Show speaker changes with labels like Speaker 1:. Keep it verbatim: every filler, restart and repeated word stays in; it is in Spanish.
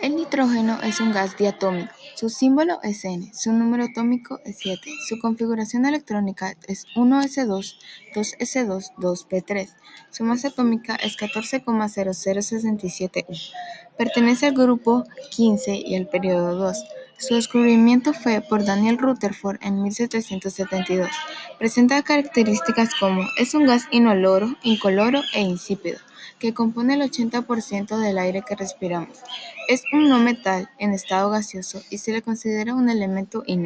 Speaker 1: El nitrógeno es un gas diatómico. Su símbolo es N, su número atómico es siete, su configuración electrónica es uno ese dos, dos ese dos, dos pe tres, su masa atómica es catorce coma cero cero sesenta y siete u. Pertenece al grupo quince y al periodo dos. Su descubrimiento fue por Daniel Rutherford en mil setecientos setenta y dos. Presenta características como: es un gas inoloro, incoloro e insípido, que compone el ochenta por ciento del aire que respiramos. Es un no metal en estado gaseoso y se le considera un elemento inerte.